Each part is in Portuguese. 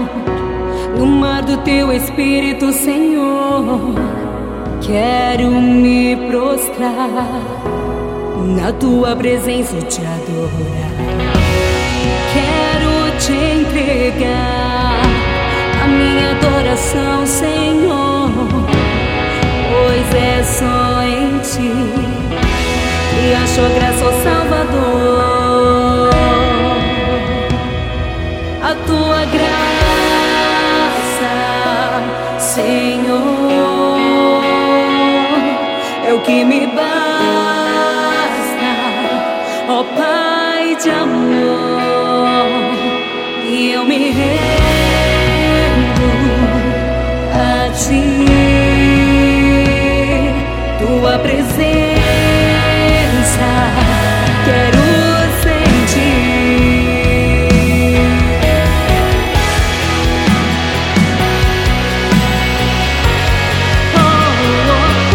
no mar do teu Espírito, Senhor. Quero me prostrar na tua presença e te adorar. Quero te entregar a minha adoração, Senhor, pois é só em ti que achou graça, ó Salvador. A tua graça, Senhor, é o que me basta, ó Pai de amor, e eu me rendo a ti. Tua presença quero sentir. Oh, oh, oh.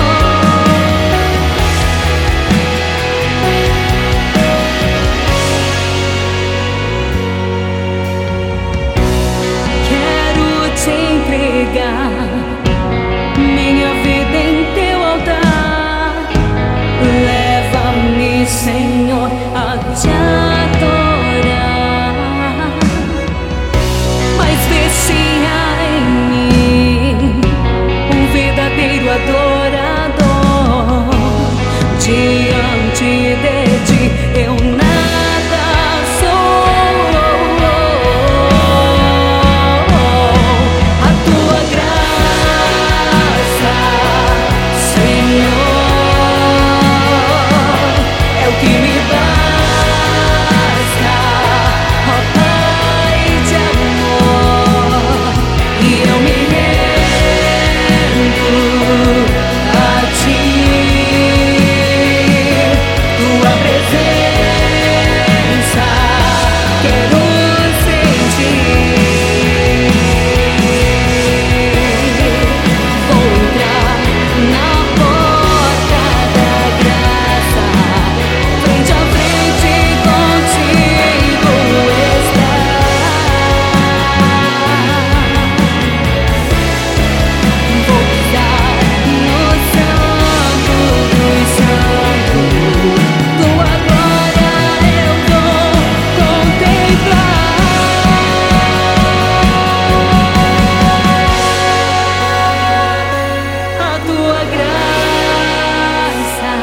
Quero te entregar minha vida em teu altar. Leva-me, Senhor, a te adorar. Mas vê se há em mim um verdadeiro adorador. Diante de ti eu nada sou. A tua graça, Senhor, é o que me basta, ó Pai de amor, e eu me rendo a ti. Tua presença quero sentir. Vou entrar na porta da graça, frente a frente contigo estar. Vou pisar no santo dos santos, tua glória eu vou contemplar. A tua graça,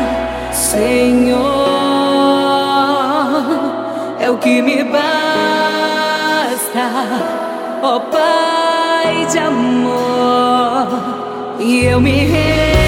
Senhor, é o que me basta, ó Pai de amor, e eu me rendo